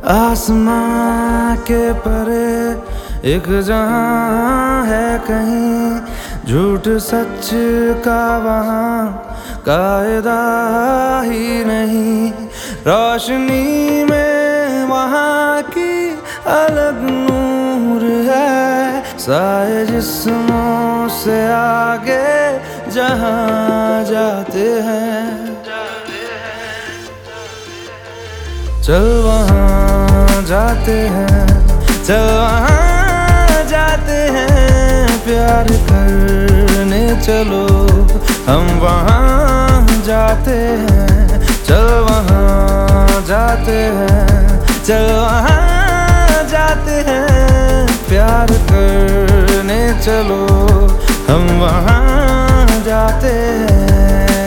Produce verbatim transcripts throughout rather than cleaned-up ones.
आसमां के परे एक जहां है कहीं, झूठ सच का वहाँ कायदा ही नहीं। रोशनी में वहाँ की अलग नूर है, साए जिस्मों से आगे जहाँ जाते हैं। चल वहाँ जाते हैं, चल वहाँ जाते हैं, प्यार करने चलो हम वहाँ जाते हैं। चल वहाँ जाते हैं, चल वहाँ जाते हैं, प्यार करने चलो हम वहाँ जाते हैं।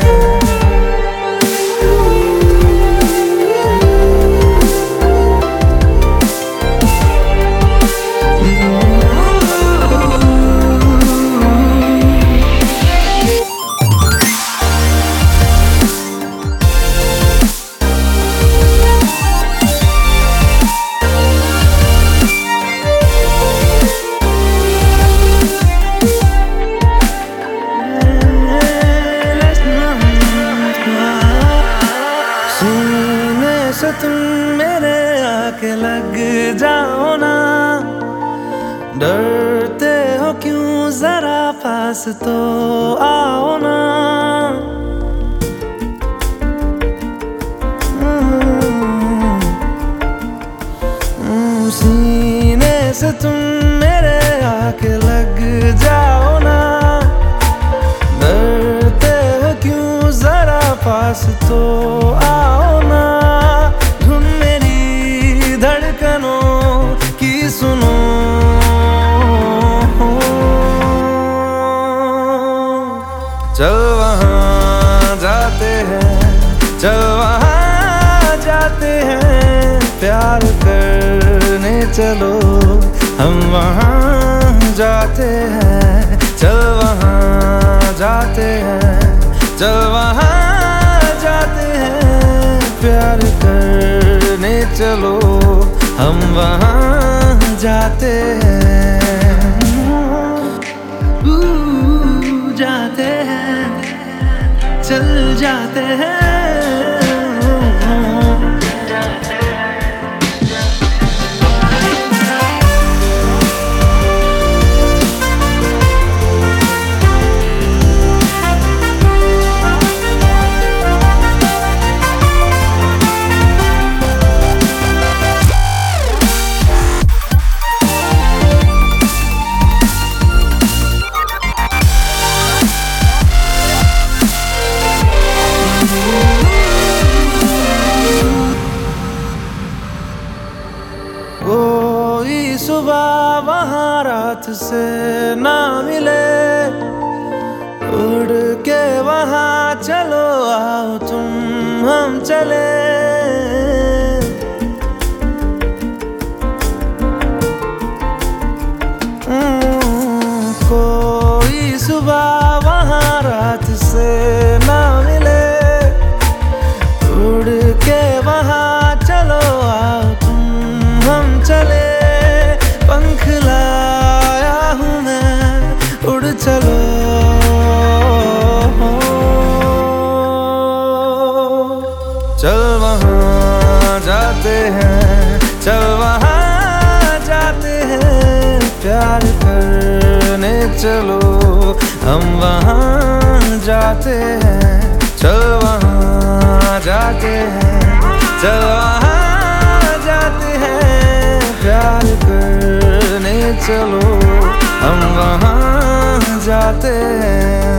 से तुम मेरे आके लग जाओ ना, डरते हो क्यों जरा पास तो आओ ना। सीने से तुम मेरे आके लग जाओ ना, डरते हो क्यों जरा पास तो आओ ना। सुनो चल वहाँ जाते हैं, चल वहाँ जाते हैं, प्यार करने चलो हम वहाँ जाते हैं। चल वहाँ जाते हैं, चल वहाँ जाते हैं, प्यार करने चलो हम वहाँ जाते हैं। जाते हैं, चल जाते हैं। कोई सुबह वहाँ रात से ना मिले, उड़ के वहाँ चलो आओ तुम हम चले। कोई सुबह वहाँ रात से ना मिले, उड़ के वहाँ चलो आओ तुम हम चले। पंख लाया हूँ मैं, उड़ चलो चल वहाँ जाते हैं, चल वहाँ जाते हैं, प्यार करने चलो हम वहाँ जाते हैं। चल वहाँ जाते हैं, चल वहाँ जाते हैं, प्यार करने चलो हम वहाँ जाते हैं।